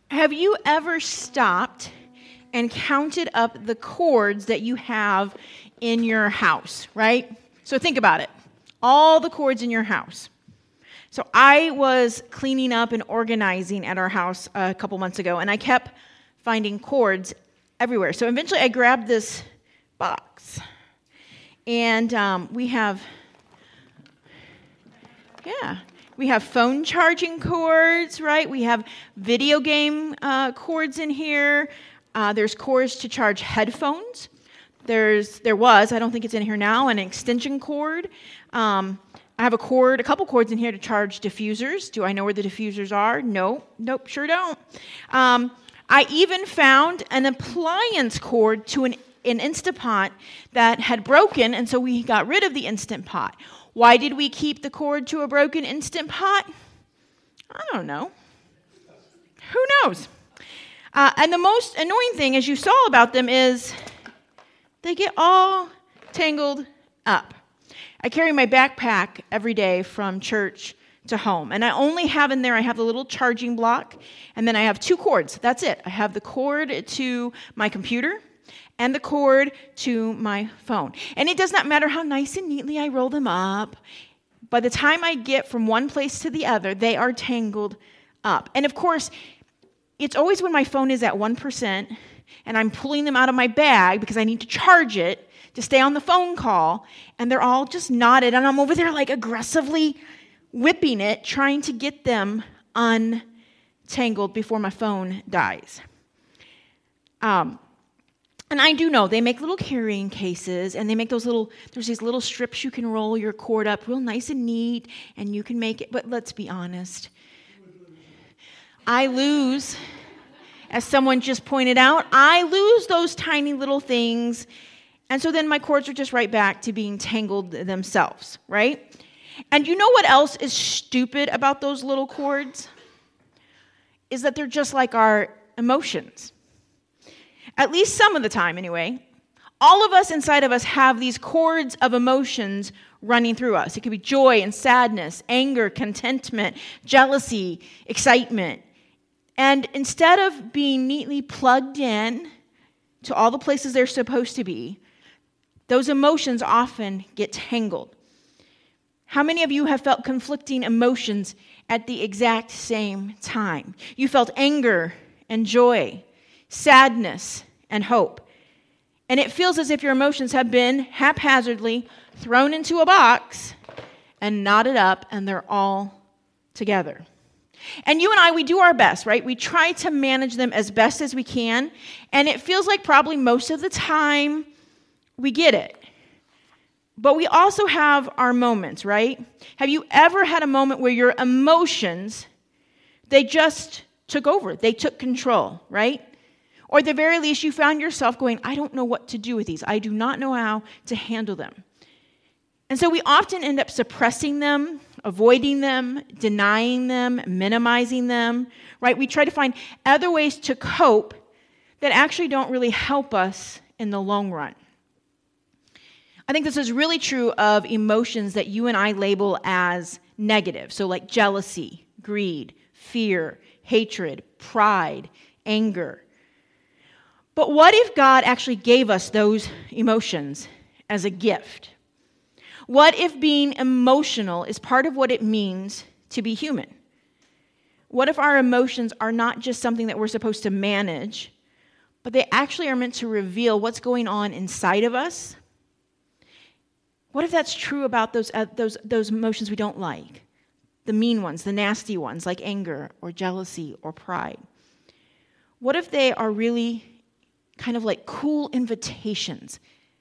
Have you ever stopped and counted up the cords that you have in your house, right? So think about it. All the cords in your house. So I was cleaning up and organizing at our house a couple months ago, and I kept finding cords everywhere. So eventually I grabbed this box, and we have phone charging cords, right? We have video game cords in here. There's cords to charge headphones. There was, I don't think it's in here now, an extension cord. I have a couple cords in here to charge diffusers. Do I know where the diffusers are? Nope, sure don't. I even found an appliance cord to an Instant Pot that had broken, and so we got rid of the Instant Pot. Why did we keep the cord to a broken Instant Pot? I don't know. Who knows? And the most annoying thing, as you saw about them, is they get all tangled up. I carry my backpack every day from church to home, and I only have in there, I have the little charging block, and then I have 2 cords. That's it. I have the cord to my computer and the cord to my phone. And it does not matter how nice and neatly I roll them up. By the time I get from one place to the other, they are tangled up. And of course, it's always when my phone is at 1% and I'm pulling them out of my bag because I need to charge it to stay on the phone call, and they're all just knotted, and I'm over there like aggressively whipping it, trying to get them untangled before my phone dies. And I do know they make little carrying cases, and they make there's these little strips you can roll your cord up real nice and neat, and you can make it, but let's be honest. I lose, as someone just pointed out, I lose those tiny little things, and so then my cords are just right back to being tangled themselves, right? And you know what else is stupid about those little cords? Is that they're just like our emotions. At least some of the time, anyway. All of us inside of us have these cords of emotions running through us. It could be joy and sadness, anger, contentment, jealousy, excitement. And instead of being neatly plugged in to all the places they're supposed to be, those emotions often get tangled. How many of you have felt conflicting emotions at the exact same time? You felt anger and joy, sadness and hope. And it feels as if your emotions have been haphazardly thrown into a box and knotted up, and they're all together. And you and I, we do our best, right? We try to manage them as best as we can, and it feels like probably most of the time we get it. But we also have our moments, right? Have you ever had a moment where your emotions, they just took over, they took control, right? Or at the very least, you found yourself going, I don't know what to do with these. I do not know how to handle them. And so we often end up suppressing them, avoiding them, denying them, minimizing them, right? We try to find other ways to cope that actually don't really help us in the long run. I think this is really true of emotions that you and I label as negative. So like jealousy, greed, fear, hatred, pride, anger. But what if God actually gave us those emotions as a gift? What if being emotional is part of what it means to be human? What if our emotions are not just something that we're supposed to manage, but they actually are meant to reveal what's going on inside of us? What if that's true about those emotions we don't like? The mean ones, the nasty ones, like anger or jealousy or pride. What if they are really kind of like cool invitations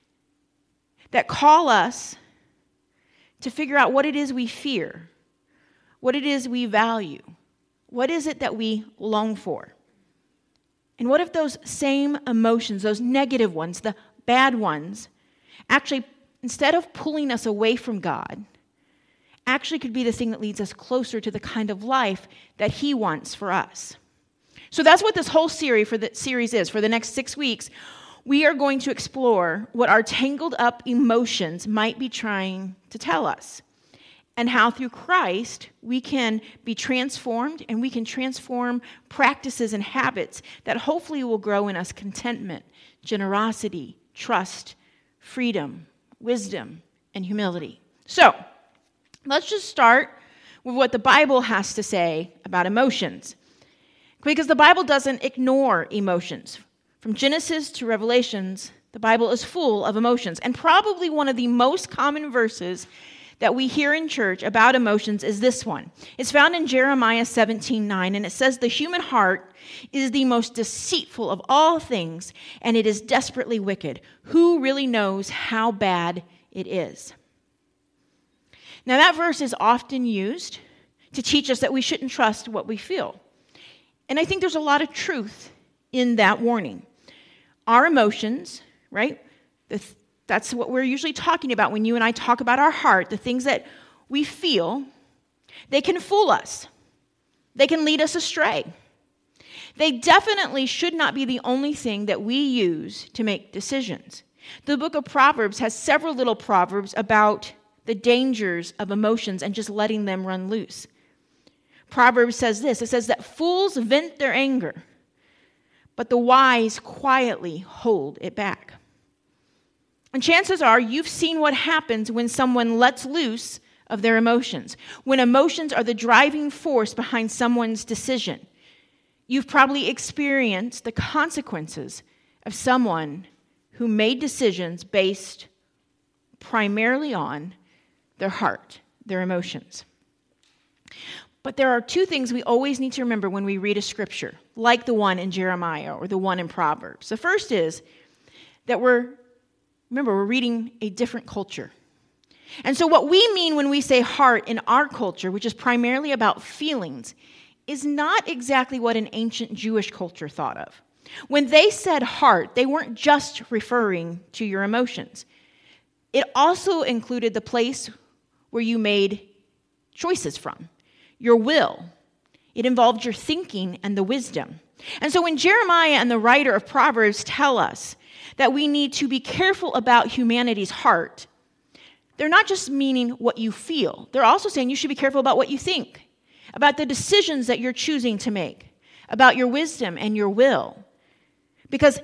that call us to figure out what it is we fear, what it is we value, what is it that we long for? And what if those same emotions, those negative ones, the bad ones, actually, instead of pulling us away from God, actually could be the thing that leads us closer to the kind of life that He wants for us? So that's what this whole series is. For the next 6 weeks, we are going to explore what our tangled up emotions might be trying to tell us. and how through Christ we can be transformed and we can transform practices and habits that hopefully will grow in us contentment, generosity, trust, freedom, wisdom, and humility. So, let's just start with what the Bible has to say about emotions. Because the Bible doesn't ignore emotions. From Genesis to Revelations, the Bible is full of emotions. And probably one of the most common verses that we hear in church about emotions is this one. It's found in Jeremiah 17:9, and it says, "The human heart is the most deceitful of all things, and it is desperately wicked. Who really knows how bad it is?" Now, that verse is often used to teach us that we shouldn't trust what we feel. And I think there's a lot of truth in that warning. Our emotions, right? That's what we're usually talking about when you and I talk about our heart, the things that we feel. They can fool us. They can lead us astray. They definitely should not be the only thing that we use to make decisions. The book of Proverbs has several little proverbs about the dangers of emotions and just letting them run loose. Proverbs says this. It says that fools vent their anger, but the wise quietly hold it back. And chances are you've seen what happens when someone lets loose of their emotions, when emotions are the driving force behind someone's decision. You've probably experienced the consequences of someone who made decisions based primarily on their heart, their emotions. But there are two things we always need to remember when we read a scripture, like the one in Jeremiah or the one in Proverbs. The first is that we're reading a different culture. And so what we mean when we say heart in our culture, which is primarily about feelings, is not exactly what an ancient Jewish culture thought of. When they said heart, they weren't just referring to your emotions. It also included the place where you made choices from, your will. It involved your thinking and the wisdom. And so when Jeremiah and the writer of Proverbs tell us that we need to be careful about humanity's heart, they're not just meaning what you feel. They're also saying you should be careful about what you think, about the decisions that you're choosing to make, about your wisdom and your will. Because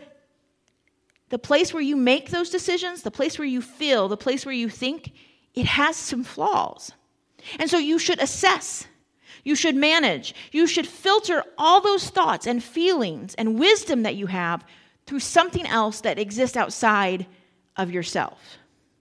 the place where you make those decisions, the place where you feel, the place where you think, it has some flaws. And so you should assess. You should manage. You should filter all those thoughts and feelings and wisdom that you have through something else that exists outside of yourself.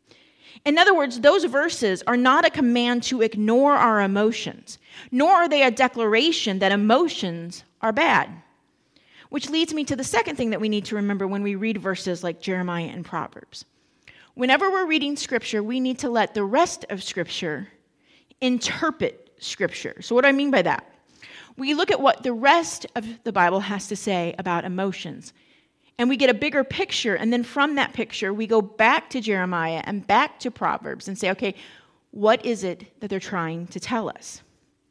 In other words, those verses are not a command to ignore our emotions, nor are they a declaration that emotions are bad. Which leads me to the second thing that we need to remember when we read verses like Jeremiah and Proverbs. Whenever we're reading Scripture, we need to let the rest of Scripture interpret Scripture. So what do I mean by that? We look at what the rest of the Bible has to say about emotions, and we get a bigger picture, and then from that picture, we go back to Jeremiah and back to Proverbs and say, okay, what is it that they're trying to tell us?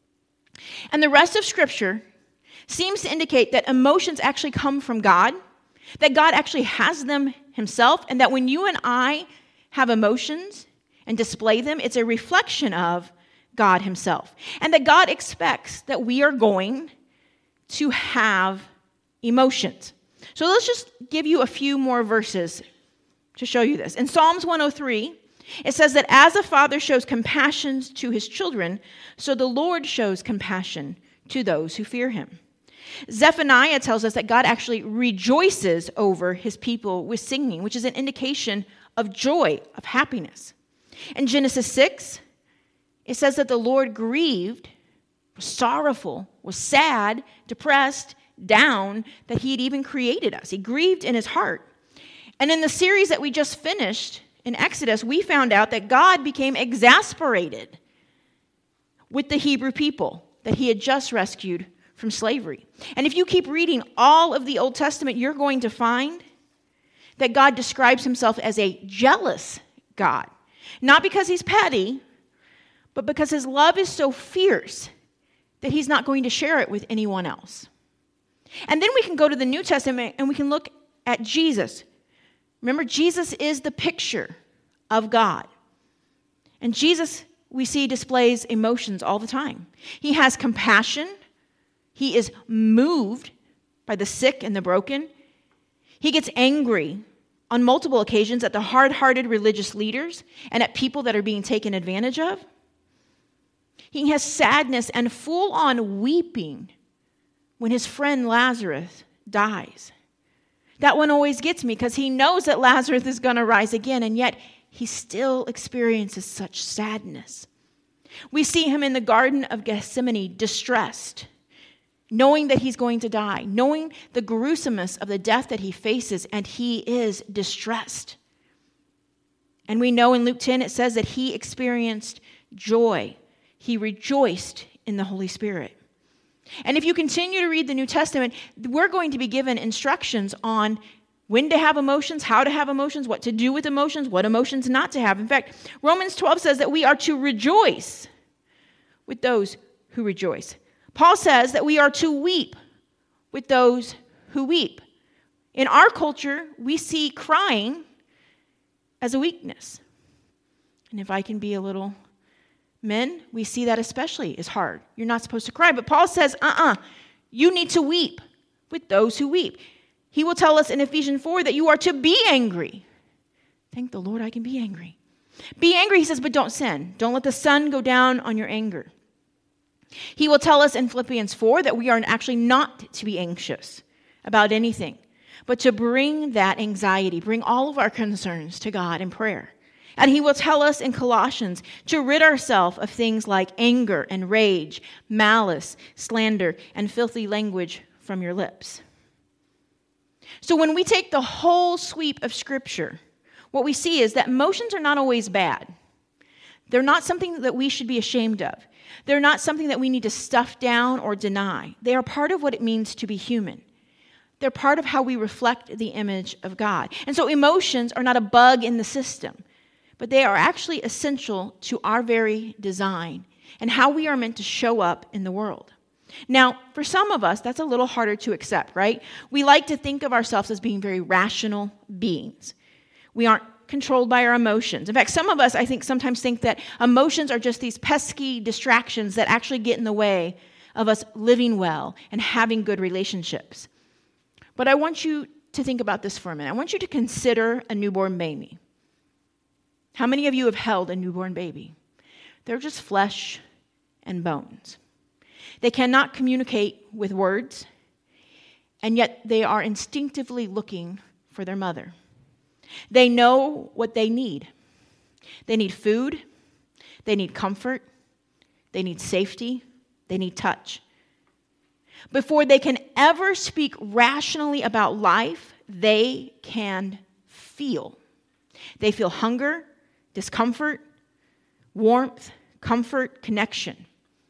And the rest of Scripture seems to indicate that emotions actually come from God, that God actually has them himself, and that when you and I have emotions and display them, it's a reflection of God himself. And that God expects that we are going to have emotions. So let's just give you a few more verses to show you this. In Psalms 103, it says that as a father shows compassion to his children, so the Lord shows compassion to those who fear him. Zephaniah tells us that God actually rejoices over his people with singing, which is an indication of joy, of happiness. In Genesis 6, it says that the Lord grieved, was sorrowful, was sad, depressed, down, that he had even created us. He grieved in his heart. And in the series that we just finished in Exodus, we found out that God became exasperated with the Hebrew people that he had just rescued from slavery. And if you keep reading all of the Old Testament, you're going to find that God describes himself as a jealous God. Not because he's petty, but because his love is so fierce that he's not going to share it with anyone else. And then we can go to the New Testament and we can look at Jesus. Remember, Jesus is the picture of God. And Jesus we see displays emotions all the time. He has compassion. He is moved by the sick and the broken. He gets angry on multiple occasions at the hard-hearted religious leaders and at people that are being taken advantage of. He has sadness and full-on weeping when his friend Lazarus dies. That one always gets me because he knows that Lazarus is going to rise again, and yet he still experiences such sadness. We see him in the Garden of Gethsemane distressed, knowing that he's going to die, knowing the gruesomeness of the death that he faces, and he is distressed. And we know in Luke 10 it says that he experienced joy. He rejoiced in the Holy Spirit. And if you continue to read the New Testament, we're going to be given instructions on when to have emotions, how to have emotions, what to do with emotions, what emotions not to have. In fact, Romans 12 says that we are to rejoice with those who rejoice. Paul says that we are to weep with those who weep. In our culture, we see crying as a weakness. And if I can be a little men, we see that especially as hard. You're not supposed to cry. But Paul says, you need to weep with those who weep. He will tell us in Ephesians 4 that you are to be angry. Thank the Lord I can be angry. Be angry, he says, but don't sin. Don't let the sun go down on your anger. He will tell us in Philippians 4 that we are actually not to be anxious about anything, but to bring that anxiety, bring all of our concerns to God in prayer. And he will tell us in Colossians to rid ourselves of things like anger and rage, malice, slander, and filthy language from your lips. So when we take the whole sweep of Scripture, what we see is that emotions are not always bad. They're not something that we should be ashamed of. They're not something that we need to stuff down or deny. They are part of what it means to be human. They're part of how we reflect the image of God. And so emotions are not a bug in the system, but they are actually essential to our very design and how we are meant to show up in the world. Now, for some of us, that's a little harder to accept, right? We like to think of ourselves as being very rational beings. We aren't controlled by our emotions. In fact, some of us, I think, sometimes think that emotions are just these pesky distractions that actually get in the way of us living well and having good relationships. But I want you to think about this for a minute. I want you to consider a newborn baby. How many of you have held a newborn baby? They're just flesh and bones. They cannot communicate with words, and yet they are instinctively looking for their mother. They know what they need. They need food. They need comfort. They need safety. They need touch. Before they can ever speak rationally about life, they can feel. They feel hunger, discomfort, warmth, comfort, connection.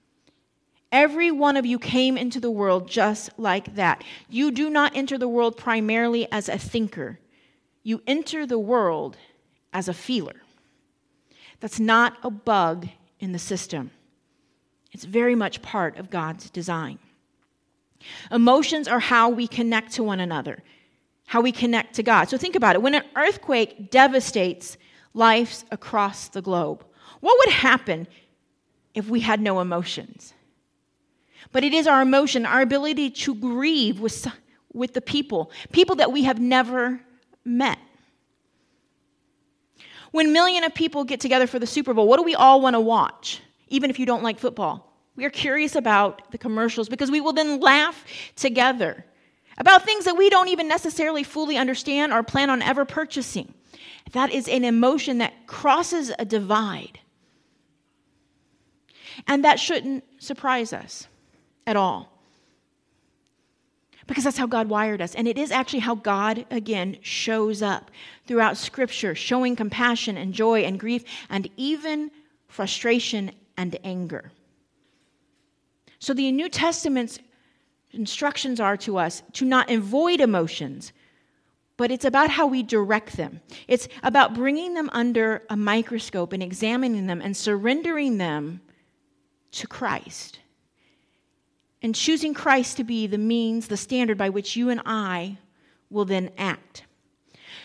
Every one of you came into the world just like that. You do not enter the world primarily as a thinker. You enter the world as a feeler. That's not a bug in the system. It's very much part of God's design. Emotions are how we connect to one another, how we connect to God. So think about it. When an earthquake devastates lives across the globe, what would happen if we had no emotions? But it is our emotion, our ability to grieve with the people that we have never met. When millions of people get together for the Super Bowl, what do we all want to watch? Even if you don't like football. We are curious about the commercials because we will then laugh together about things that we don't even necessarily fully understand or plan on ever purchasing. That is an emotion that crosses a divide. And that shouldn't surprise us at all. Because that's how God wired us. And it is actually how God, again, shows up throughout Scripture, showing compassion and joy and grief and even frustration and anger. So the New Testament's instructions are to us to not avoid emotions, but it's about how we direct them. It's about bringing them under a microscope and examining them and surrendering them to Christ. And choosing Christ to be the means, the standard by which you and I will then act.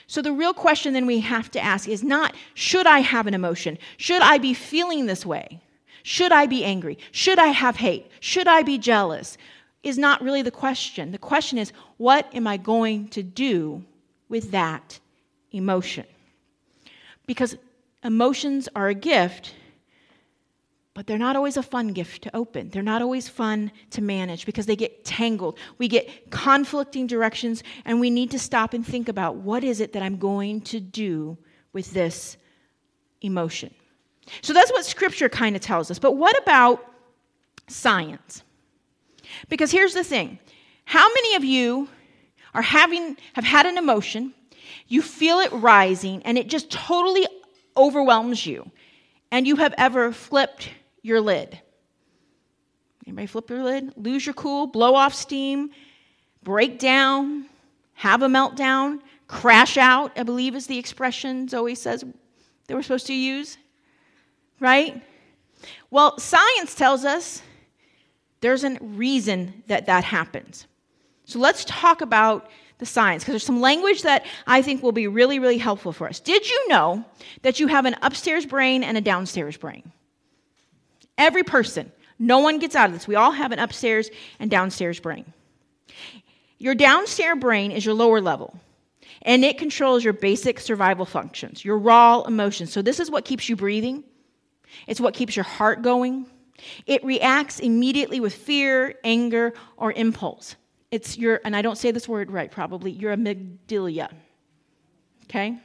So the real question then we have to ask is not, should I have an emotion? Should I be feeling this way? Should I be angry? Should I have hate? Should I be jealous? Is not really the question. The question is, what am I going to do with that emotion? Because emotions are a gift, but they're not always a fun gift to open. They're not always fun to manage because they get tangled. We get conflicting directions, and we need to stop and think about, what is it that I'm going to do with this emotion? So that's what Scripture kind of tells us. But what about science? Because here's the thing. How many of you have had an emotion, you feel it rising, and it just totally overwhelms you, and you have ever flipped your lid? Anybody flip your lid? Lose your cool, blow off steam, break down, have a meltdown, crash out, I believe is the expression Zoe says they were supposed to use, right? Well, science tells us there's a reason that happens. So let's talk about the science, because there's some language that I think will be really, really helpful for us. Did you know that you have an upstairs brain and a downstairs brain? Every person. No one gets out of this. We all have an upstairs and downstairs brain. Your downstairs brain is your lower level, and it controls your basic survival functions, your raw emotions. So this is what keeps you breathing. It's what keeps your heart going. It reacts immediately with fear, anger, or impulse. It's your, and I don't say this word right probably, your amygdala. Okay?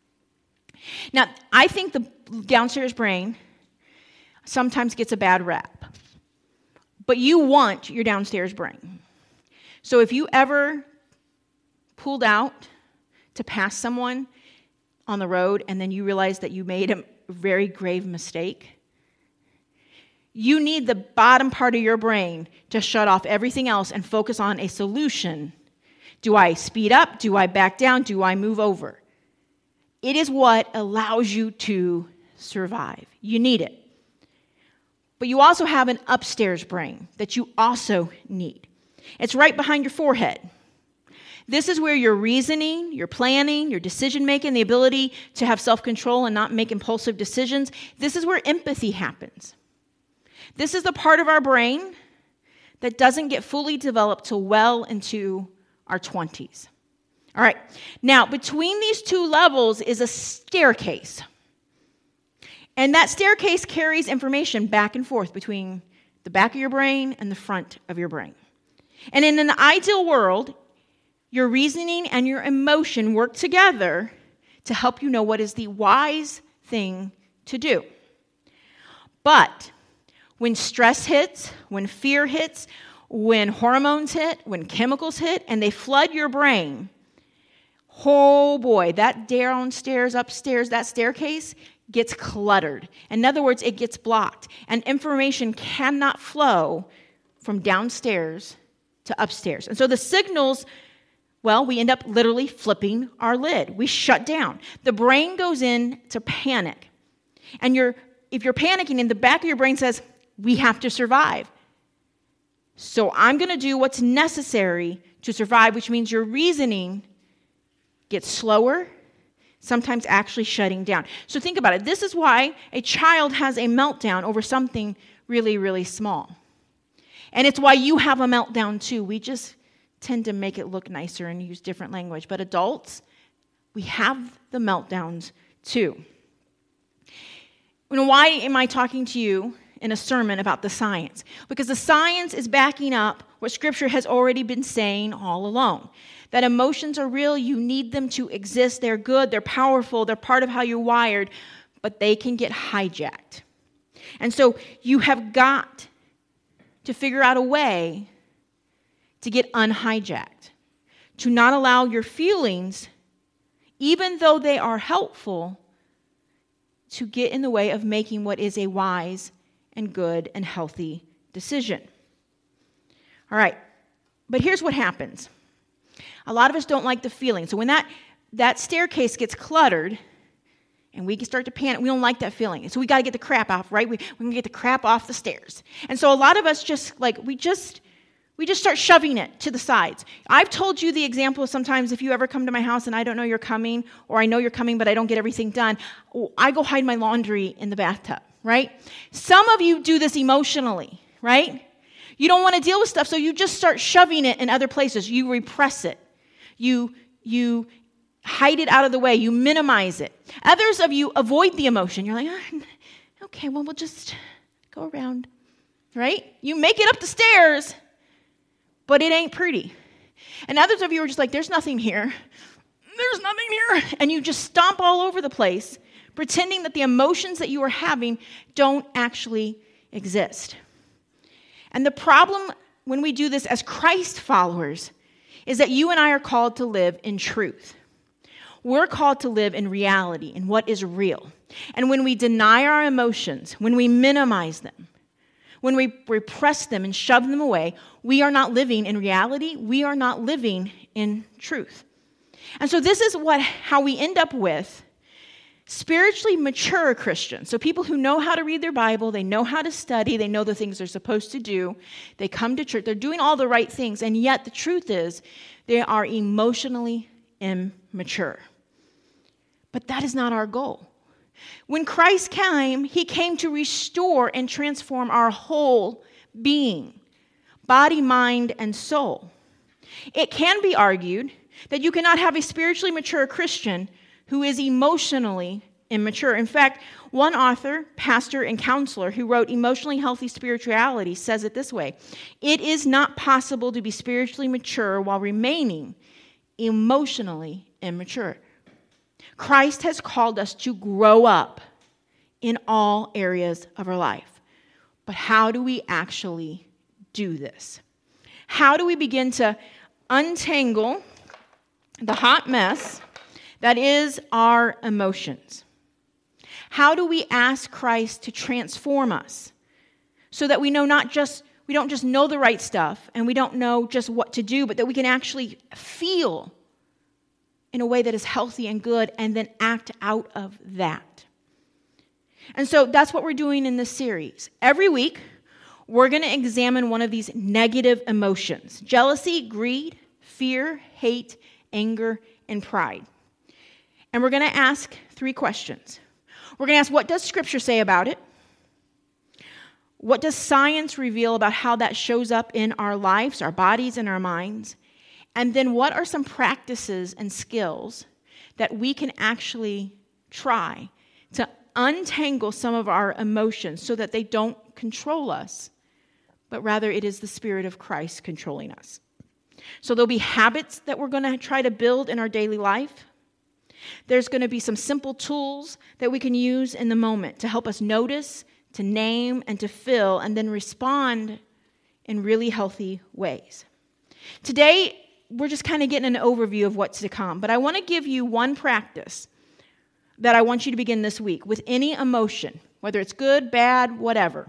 Now, I think the downstairs brain sometimes gets a bad rap. But you want your downstairs brain. So if you ever pulled out to pass someone on the road and then you realize that you made a very grave mistake, you need the bottom part of your brain to shut off everything else and focus on a solution. Do I speed up? Do I back down? Do I move over? It is what allows you to survive. You need it. But you also have an upstairs brain that you also need. It's right behind your forehead. This is where your reasoning, your planning, your decision-making, the ability to have self-control and not make impulsive decisions, this is where empathy happens. This is the part of our brain that doesn't get fully developed till well into our 20s. All right. Now, between these two levels is a staircase. And that staircase carries information back and forth between the back of your brain and the front of your brain. And in an ideal world, your reasoning and your emotion work together to help you know what is the wise thing to do. But when stress hits, when fear hits, when hormones hit, when chemicals hit, and they flood your brain, oh boy, that downstairs, upstairs, that staircase gets cluttered. In other words, it gets blocked. And information cannot flow from downstairs to upstairs. And so the signals, well, we end up literally flipping our lid. We shut down. The brain goes into panic. And if you're panicking, in the back of your brain says, we have to survive. So I'm going to do what's necessary to survive, which means your reasoning gets slower, sometimes actually shutting down. So think about it. This is why a child has a meltdown over something really, really small. And it's why you have a meltdown too. We just tend to make it look nicer and use different language. But adults, we have the meltdowns too. Why am I talking to you in a sermon about the science? Because the science is backing up what Scripture has already been saying all along. That emotions are real, you need them to exist, they're good, they're powerful, they're part of how you're wired, but they can get hijacked. And so you have got to figure out a way to get unhijacked, to not allow your feelings, even though they are helpful, to get in the way of making what is a wise and good and healthy decision. All right, but here's what happens. A lot of us don't like the feeling. So when that staircase gets cluttered and we can start to panic, we don't like that feeling. So we got to get the crap off, right? We're going to get the crap off the stairs. And so a lot of us We just start shoving it to the sides. I've told you the example sometimes if you ever come to my house and I don't know you're coming, or I know you're coming but I don't get everything done, I go hide my laundry in the bathtub, right? Some of you do this emotionally, right? You don't want to deal with stuff, so you just start shoving it in other places. You repress it. You hide it out of the way. You minimize it. Others of you avoid the emotion. You're like, okay, well, we'll just go around, right? You make it up the stairs, but it ain't pretty. And others of you are just like, there's nothing here. There's nothing here. And you just stomp all over the place, pretending that the emotions that you are having don't actually exist. And the problem when we do this as Christ followers is that you and I are called to live in truth. We're called to live in reality, in what is real. And when we deny our emotions, when we minimize them, when we repress them and shove them away, we are not living in reality. We are not living in truth. And so this is how we end up with spiritually mature Christians. So people who know how to read their Bible, they know how to study, they know the things they're supposed to do, they come to church, they're doing all the right things, and yet the truth is they are emotionally immature. But that is not our goal. When Christ came, he came to restore and transform our whole being, body, mind, and soul. It can be argued that you cannot have a spiritually mature Christian who is emotionally immature. In fact, one author, pastor, and counselor who wrote Emotionally Healthy Spirituality says it this way: it is not possible to be spiritually mature while remaining emotionally immature. Christ has called us to grow up in all areas of our life. But how do we actually do this? How do we begin to untangle the hot mess that is our emotions? How do we ask Christ to transform us so that we don't just know the right stuff and we don't know just what to do, but that we can actually feel in a way that is healthy and good and then act out of that? And so that's what we're doing in this series. Every week, we're going to examine one of these negative emotions: jealousy, greed, fear, hate, anger, and pride. And we're going to ask 3 questions. We're going to ask, what does Scripture say about it? What does science reveal about how that shows up in our lives, our bodies, and our minds? And then what are some practices and skills that we can actually try to untangle some of our emotions so that they don't control us, but rather it is the Spirit of Christ controlling us? So there'll be habits that we're going to try to build in our daily life. There's going to be some simple tools that we can use in the moment to help us notice, to name, and to feel, and then respond in really healthy ways. Today, we're just kind of getting an overview of what's to come, but I want to give you one practice that I want you to begin this week with any emotion, whether it's good, bad, whatever.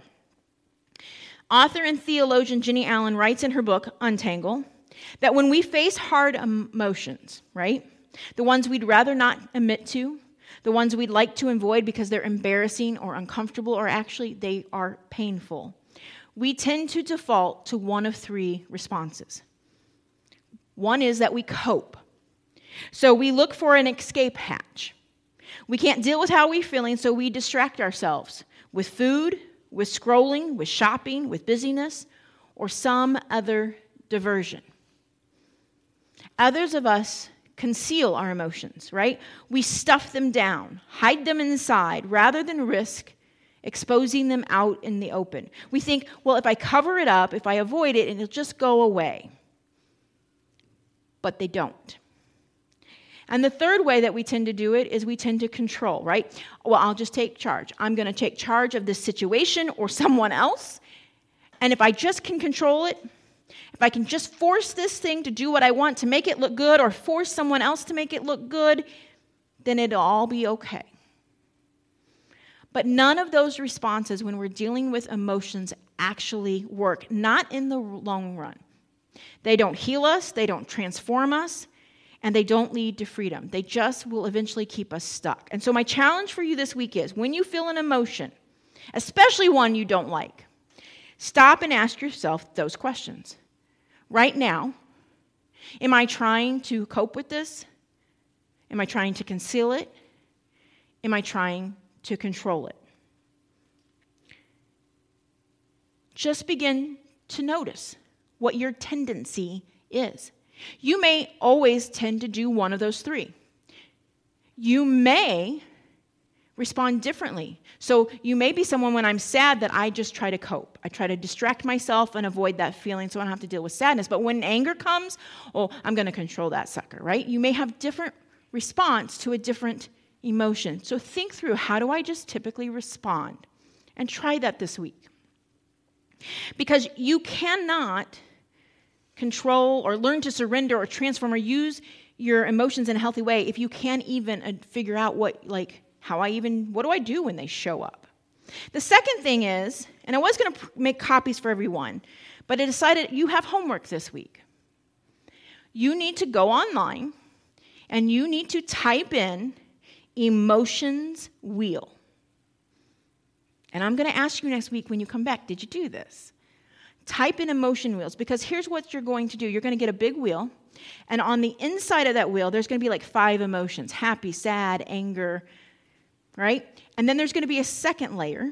Author and theologian Jenny Allen writes in her book, Untangle, that when we face hard emotions, right, the ones we'd rather not admit to, the ones we'd like to avoid because they're embarrassing or uncomfortable, or actually they are painful, we tend to default to one of 3 responses. One is that we cope. So we look for an escape hatch. We can't deal with how we're feeling, so we distract ourselves with food, with scrolling, with shopping, with busyness, or some other diversion. Others of us conceal our emotions, right? We stuff them down, hide them inside, rather than risk exposing them out in the open. We think, well, if I cover it up, if I avoid it, it'll just go away. But they don't. And the third way that we tend to do it is we tend to control, right? Well, I'll just take charge. I'm going to take charge of this situation or someone else. And if I just can control it, if I can just force this thing to do what I want to make it look good, or force someone else to make it look good, then it'll all be okay. But none of those responses when we're dealing with emotions actually work, not in the long run. They don't heal us, they don't transform us, and they don't lead to freedom. They just will eventually keep us stuck. And so my challenge for you this week is, when you feel an emotion, especially one you don't like, stop and ask yourself those questions. right now, am I trying to cope with this? Am I trying to conceal it? Am I trying to control it? Just begin to notice what your tendency is. You may always tend to do one of those three. You may respond differently. So you may be someone, when I'm sad, that I just try to cope. I try to distract myself and avoid that feeling so I don't have to deal with sadness. But when anger comes, I'm going to control that sucker, right? You may have different response to a different emotion. So think through, how do I just typically respond? And try that this week. Because you cannot control or learn to surrender or transform or use your emotions in a healthy way if you can't even figure out what do I do when they show up? The second thing is, and I was going to make copies for everyone, but I decided you have homework this week. You need to go online and you need to type in emotions wheel. And I'm going to ask you next week when you come back, did you do this? Type in emotion wheels, because here's what you're going to do. You're going to get a big wheel, and on the inside of that wheel, there's going to be like 5 emotions: happy, sad, anger, right? And then there's going to be a second layer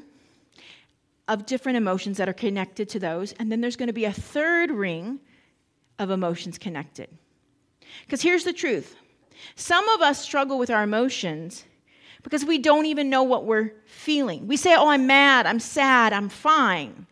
of different emotions that are connected to those, and then there's going to be a third ring of emotions connected. Because here's the truth. Some of us struggle with our emotions because we don't even know what we're feeling. We say, I'm mad, I'm sad, I'm fine.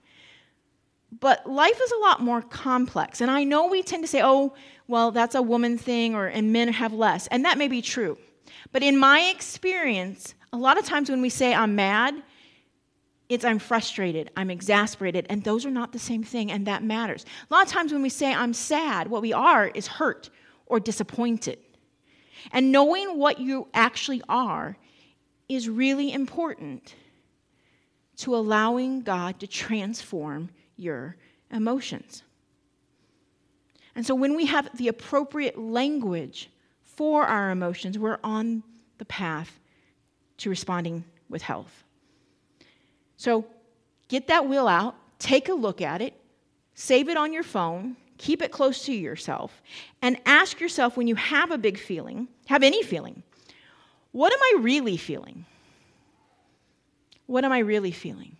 But life is a lot more complex. And I know we tend to say, that's a woman thing, and men have less. And that may be true. But in my experience, a lot of times when we say I'm mad, it's I'm frustrated, I'm exasperated, and those are not the same thing, and that matters. A lot of times when we say I'm sad, what we are is hurt or disappointed. And knowing what you actually are is really important to allowing God to transform your emotions. And so when we have the appropriate language for our emotions, we're on the path to responding with health. So get that wheel out, take a look at it, save it on your phone, keep it close to yourself, and ask yourself, when you have a big feeling, have any feeling, what am I really feeling? What am I really feeling?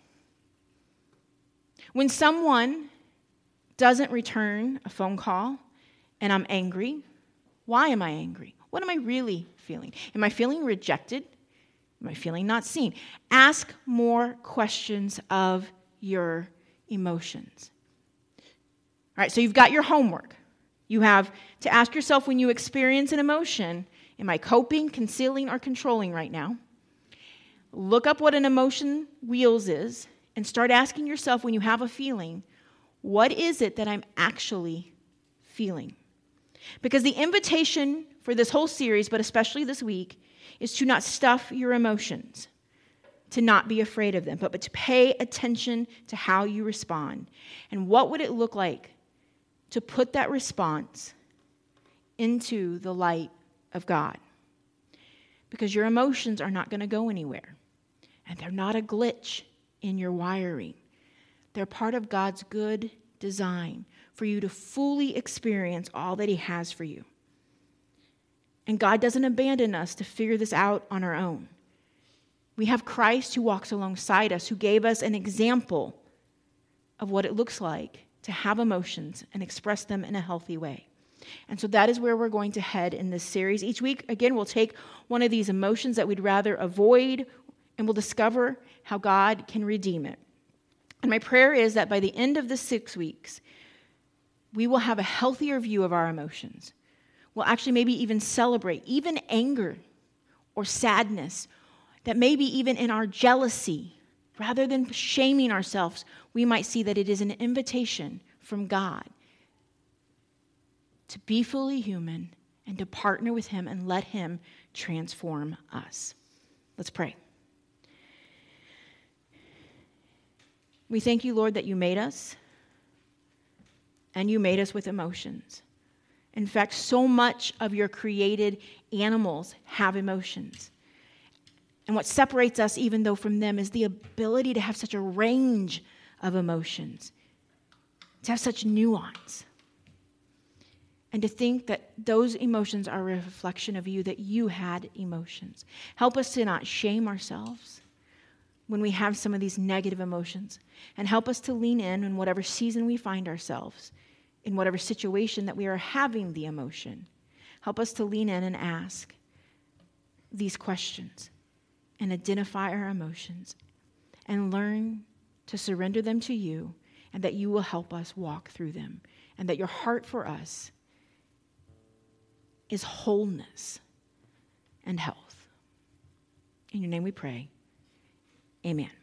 When someone doesn't return a phone call and I'm angry, why am I angry? What am I really feeling? Am I feeling rejected? Am I feeling not seen? Ask more questions of your emotions. All right, so you've got your homework. You have to ask yourself, when you experience an emotion, am I coping, concealing, or controlling right now? Look up what an emotion wheels is and start asking yourself, when you have a feeling, what is it that I'm actually feeling? Because the invitation for this whole series, but especially this week, is to not stuff your emotions, to not be afraid of them, but to pay attention to how you respond. And what would it look like to put that response into the light of God? Because your emotions are not going to go anywhere. And they're not a glitch in your wiring. They're part of God's good design for you to fully experience all that He has for you. And God doesn't abandon us to figure this out on our own. We have Christ who walks alongside us, who gave us an example of what it looks like to have emotions and express them in a healthy way. And so that is where we're going to head in this series. Each week, again, we'll take one of these emotions that we'd rather avoid, and we'll discover how God can redeem it. And my prayer is that by the end of the 6 weeks, we will have a healthier view of our emotions. We'll actually maybe even celebrate, even anger or sadness, that maybe even in our jealousy, rather than shaming ourselves, we might see that it is an invitation from God to be fully human and to partner with Him and let Him transform us. Let's pray. We thank you, Lord, that you made us, and you made us with emotions. In fact, so much of your created animals have emotions. And what separates us, even though from them, is the ability to have such a range of emotions, to have such nuance. and to think that those emotions are a reflection of you, that you had emotions. Help us to not shame ourselves when we have some of these negative emotions, and help us to lean in whatever season we find ourselves, in whatever situation that we are having the emotion. Help us to lean in and ask these questions and identify our emotions and learn to surrender them to you, and that you will help us walk through them, and that your heart for us is wholeness and health. In your name we pray. Amen.